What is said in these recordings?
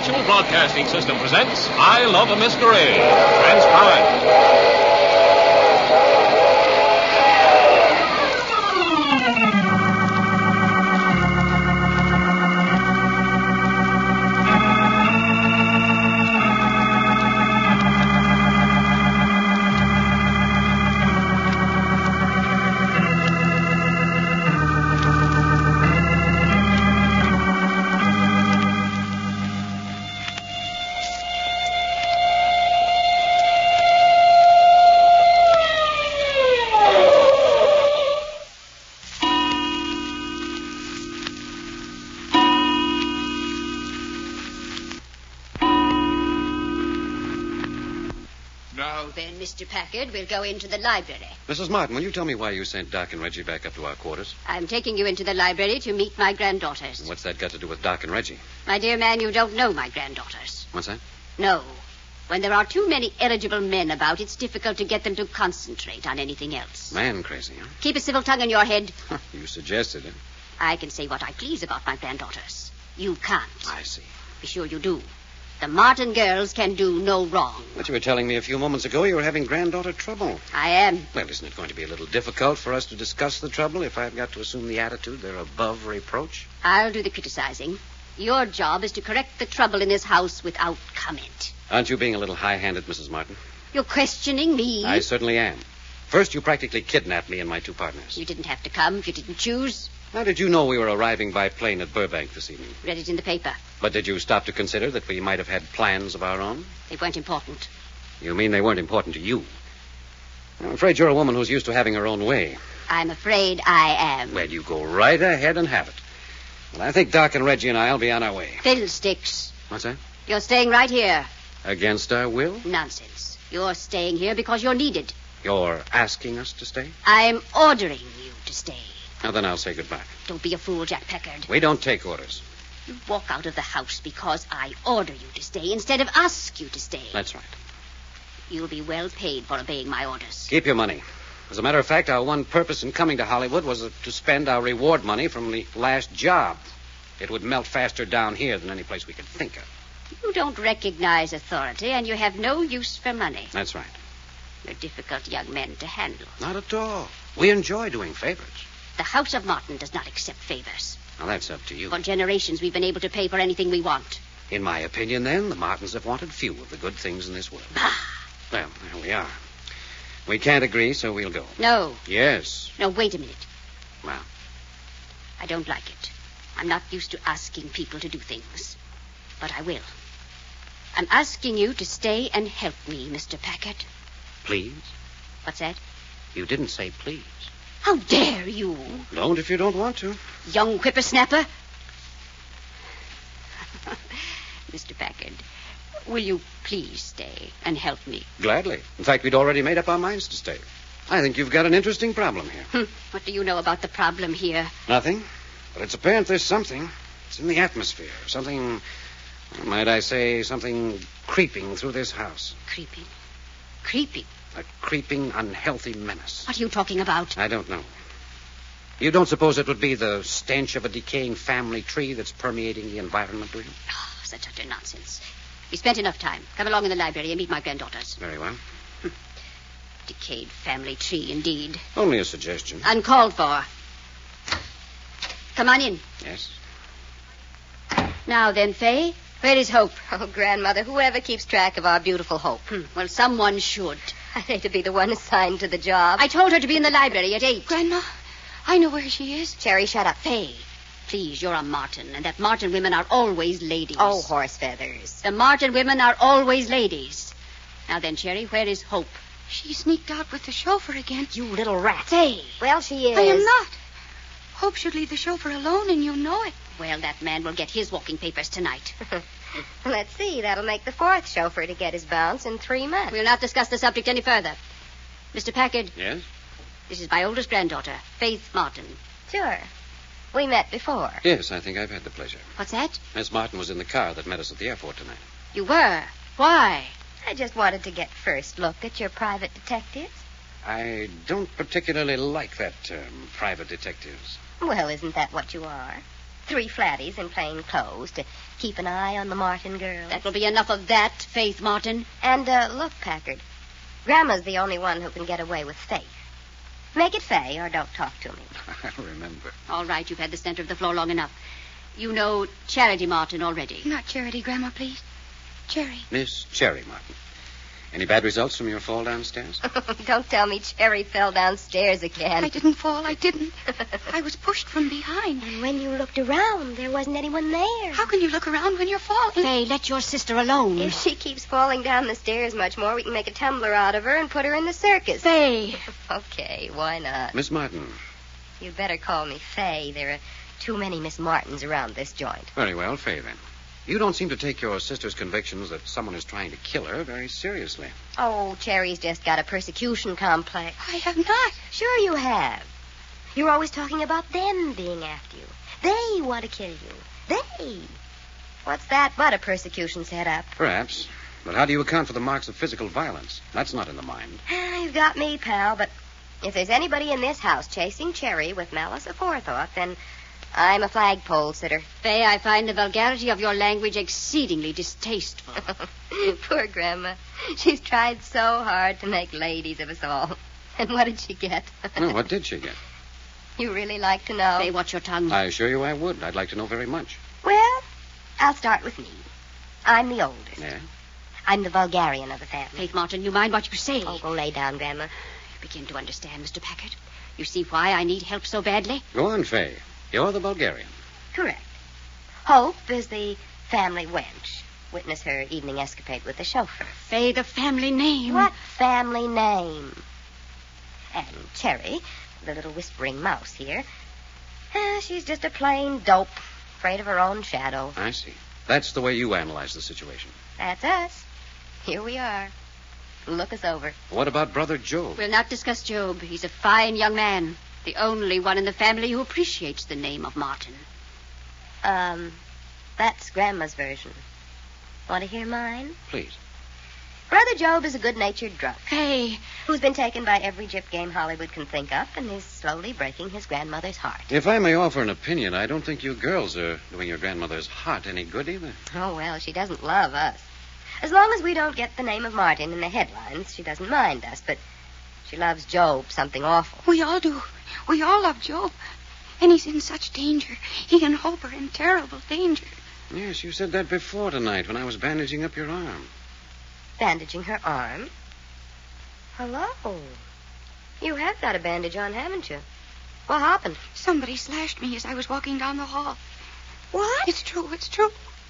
Mutual Broadcasting System presents I Love a Masquerade. Transcribed. Then, Mr. Packard, we'll go into the library. Mrs. Martin, will you tell me why you sent Doc and Reggie back up to our quarters? I'm taking you into the library to meet my granddaughters. What's that got to do with Doc and Reggie? My dear man, you don't know my granddaughters. What's that? No. When there are too many eligible men about, it's difficult to get them to concentrate on anything else. Man crazy, huh? Keep a civil tongue in your head. You suggested it. I can say what I please about my granddaughters. You can't. I see. Be sure you do. The Martin girls can do no wrong. But you were telling me a few moments ago you were having granddaughter trouble. I am. Well, isn't it going to be a little difficult for us to discuss the trouble if I've got to assume the attitude they're above reproach? I'll do the criticizing. Your job is to correct the trouble in this house without comment. Aren't you being a little high-handed, Mrs. Martin? You're questioning me? I certainly am. First, you practically kidnapped me and my two partners. You didn't have to come if you didn't choose. How did you know we were arriving by plane at Burbank this evening? Read it in the paper. But did you stop to consider that we might have had plans of our own? They weren't important. You mean they weren't important to you? I'm afraid you're a woman who's used to having her own way. I'm afraid I am. Well, you go right ahead and have it. Well, I think Doc and Reggie and I'll be on our way. Fiddlesticks. What's that? You're staying right here. Against our will? Nonsense. You're staying here because you're needed. You're asking us to stay? I'm ordering you to stay. Now, then I'll say goodbye. Don't be a fool, Jack Packard. We don't take orders. You walk out of the house because I order you to stay instead of ask you to stay. That's right. You'll be well paid for obeying my orders. Keep your money. As a matter of fact, our one purpose in coming to Hollywood was to spend our reward money from the last job. It would melt faster down here than any place we could think of. You don't recognize authority, and you have no use for money. That's right. You're difficult young men to handle. Not at all. We enjoy doing favors. The House of Martin does not accept favors. Now, that's up to you. For generations, we've been able to pay for anything we want. In my opinion, then, the Martins have wanted few of the good things in this world. Bah! Well, there we are. We can't agree, so we'll go. No. Yes. No, wait a minute. Well? I don't like it. I'm not used to asking people to do things. But I will. I'm asking you to stay and help me, Mr. Packard. Please? What's that? You didn't say please. How dare you? Don't if you don't want to. Young whippersnapper. Mr. Packard, will you please stay and help me? Gladly. In fact, we'd already made up our minds to stay. I think you've got an interesting problem here. What do you know about the problem here? Nothing. But it's apparent there's something. It's in the atmosphere. Something, might I say, something creeping through this house. Creeping? Creeping? A creeping, unhealthy menace. What are you talking about? I don't know. You don't suppose it would be the stench of a decaying family tree that's permeating the environment, do you? Oh, such utter nonsense. We spent enough time. Come along in the library and meet my granddaughters. Very well. Decayed family tree, indeed. Only a suggestion. Uncalled for. Come on in. Yes? Now then, Fay, where is Hope? Oh, Grandmother, whoever keeps track of our beautiful Hope? Well, someone should. I hate to be the one assigned to the job. I told her to be in the library at 8. Grandma, I know where she is. Cherry, shut up. Fay, please, you're a Martin, and that Martin women are always ladies. Oh, horse feathers. The Martin women are always ladies. Now then, Cherry, where is Hope? She sneaked out with the chauffeur again. You little rat. Fay. Well, she is. I am not. Hope should leave the chauffeur alone, and you know it. Well, that man will get his walking papers tonight. Let's see. That'll make the 4th chauffeur to get his bounce in 3 months. We'll not discuss the subject any further. Mr. Packard. Yes? This is my oldest granddaughter, Faith Martin. Sure. We met before. Yes, I think I've had the pleasure. What's that? Miss Martin was in the car that met us at the airport tonight. You were? Why? I just wanted to get first look at your private detectives. I don't particularly like that term, private detectives. Well, isn't that what you are? 3 flatties in plain clothes to keep an eye on the Martin girls. That will be enough of that, Faith Martin. And, look, Packard, Grandma's the only one who can get away with Faith. Make it Fay or don't talk to me. I remember. All right, you've had the center of the floor long enough. You know Charity Martin already. Not Charity, Grandma, please. Cherry. Miss Cherry Martin. Any bad results from your fall downstairs? Don't tell me Cherry fell downstairs again. I didn't fall. I didn't. I was pushed from behind. And when you looked around, there wasn't anyone there. How can you look around when you're falling? Fay, let your sister alone. If she keeps falling down the stairs much more, we can make a tumbler out of her and put her in the circus. Fay. Okay, why not? Miss Martin. You'd better call me Fay. There are too many Miss Martins around this joint. Very well, Fay, then. You don't seem to take your sister's convictions that someone is trying to kill her very seriously. Oh, Cherry's just got a persecution complex. I have not. Sure you have. You're always talking about them being after you. They want to kill you. They. What's that but a persecution setup? Perhaps. But how do you account for the marks of physical violence? That's not in the mind. You've got me, pal, but if there's anybody in this house chasing Cherry with malice aforethought, then I'm a flagpole sitter. Fay, I find the vulgarity of your language exceedingly distasteful. Poor Grandma. She's tried so hard to make ladies of us all. And what did she get? Oh, what did she get? You really like to know? Fay, watch your tongue. I assure you I would. I'd like to know very much. Well, I'll start with me. I'm the oldest. Yeah? I'm the vulgarian of the family. Faith Martin, you mind what you say? Oh, go lay down, Grandma. You begin to understand, Mr. Packard. You see why I need help so badly? Go on, Fay. You're the Bulgarian. Correct. Hope is the family wench. Witness her evening escapade with the chauffeur. Fay, the family name. What family name? And Cherry, the little whispering mouse here, she's just a plain dope, afraid of her own shadow. I see. That's the way you analyze the situation. That's us. Here we are. Look us over. What about Brother Job? We'll not discuss Job. He's a fine young man. The only one in the family who appreciates the name of Martin. That's Grandma's version. Want to hear mine? Please. Brother Job is a good-natured drunk Fay. who's been taken by every gyp game Hollywood can think up and is slowly breaking his grandmother's heart. If I may offer an opinion, I don't think you girls are doing your grandmother's heart any good either. Oh, well, she doesn't love us. As long as we don't get the name of Martin in the headlines, she doesn't mind us, but she loves Job something awful. We all do. We all love Job. And he's in such danger. He and Hope are in terrible danger. Yes, you said that before tonight when I was bandaging up your arm. Bandaging her arm? Hello. You have got a bandage on, haven't you? What happened? Somebody slashed me as I was walking down the hall. What? It's true. It's true.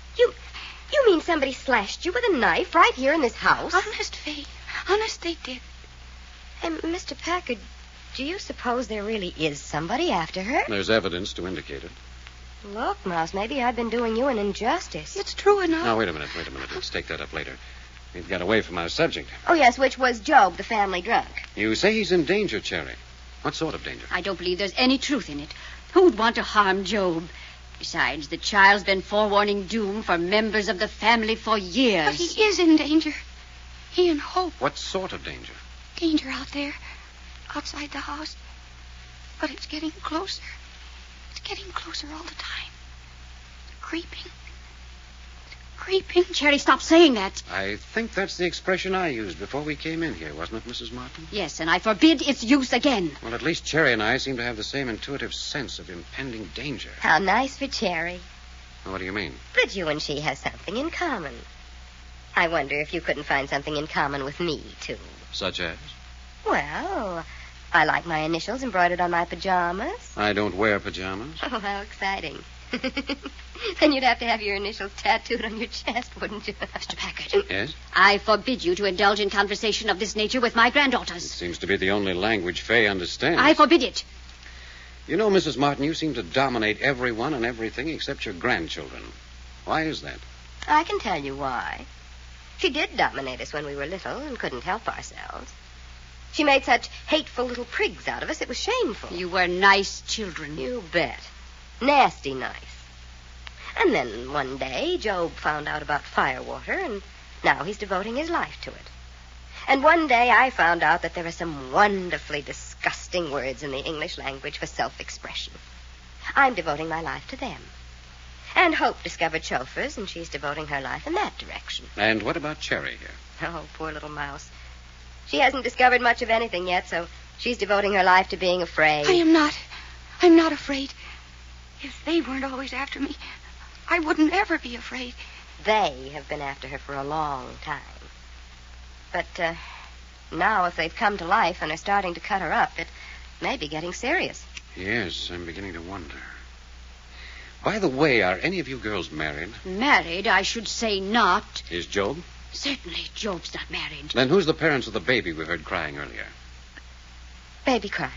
You mean somebody slashed you with a knife right here in this house? Honest, Faye. Honest, they did. And, Mr. Packard, do you suppose there really is somebody after her? There's evidence to indicate it. Look, Mouse, maybe I've been doing you an injustice. It's true enough. Now, wait a minute. Let's take that up later. We've got away from our subject. Oh, yes, which was Job, the family drunk. You say he's in danger, Cherry. What sort of danger? I don't believe there's any truth in it. Who'd want to harm Job? Besides, the child's been forewarning doom for members of the family for years. But he is in danger. He and Hope. What sort of danger? Danger out there. Outside the house. But it's getting closer. It's getting closer all the time. Creeping. Creeping. Cherry, stop saying that. I think that's the expression I used before we came in here, wasn't it, Mrs. Martin? Yes, and I forbid its use again. Well, at least Cherry and I seem to have the same intuitive sense of impending danger. How nice for Cherry. What do you mean? But you and she have something in common. I wonder if you couldn't find something in common with me, too. Such as? Well, I like my initials embroidered on my pajamas. I don't wear pajamas. Oh, how exciting. Then you'd have to have your initials tattooed on your chest, wouldn't you? Mr. Packard. Yes? I forbid you to indulge in conversation of this nature with my It granddaughters. seems to be the only language Fay understands. I forbid it. You know, Mrs. Martin, you seem to dominate everyone and everything except your grandchildren. Why is that? I can tell you why. She did dominate us when we were little and couldn't help ourselves. She made such hateful little prigs out of us, it was shameful. You were nice children. You bet. Nasty nice. And then one day, Job found out about firewater, and now he's devoting his life to it. And one day I found out that there are some wonderfully disgusting words in the English language for self-expression. I'm devoting my life to them. And Hope discovered chauffeurs, and she's devoting her life in that direction. And what about Cherry here? Oh, poor little mouse. She hasn't discovered much of anything yet, so she's devoting her life to being afraid. I'm not afraid. If they weren't always after me, I wouldn't ever be afraid. They have been after her for a long time. But now if they've come to life and are starting to cut her up, it may be getting serious. Yes, I'm beginning to wonder. By the way, are any of you girls married? Married, I should say not. Is Job? Certainly, Job's not married. Then who's the parents of the baby we heard crying earlier? Baby crying?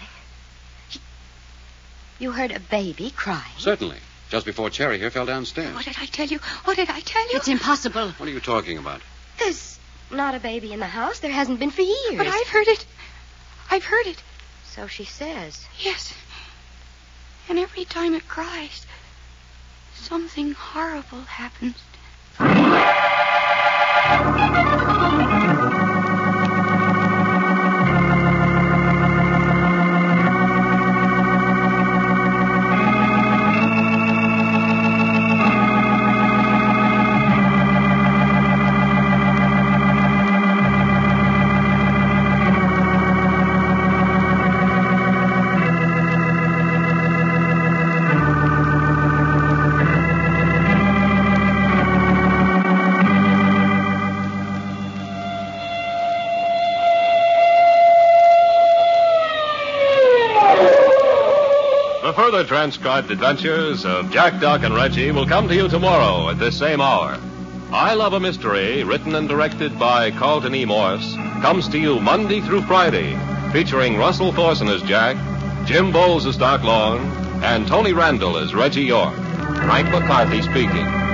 You heard a baby crying? Certainly. Just before Cherry here fell downstairs. What did I tell you? It's impossible. What are you talking about? There's not a baby in the house. There hasn't been for years. But I've heard it. So she says. Yes. And every time it cries, something horrible happens. The further transcribed adventures of Jack, Doc, and Reggie will come to you tomorrow at this same hour. I Love a Mystery, written and directed by Carlton E. Morse, comes to you Monday through Friday, featuring Russell Thorson as Jack, Jim Bowles as Doc Long, and Tony Randall as Reggie York. Frank McCarthy speaking.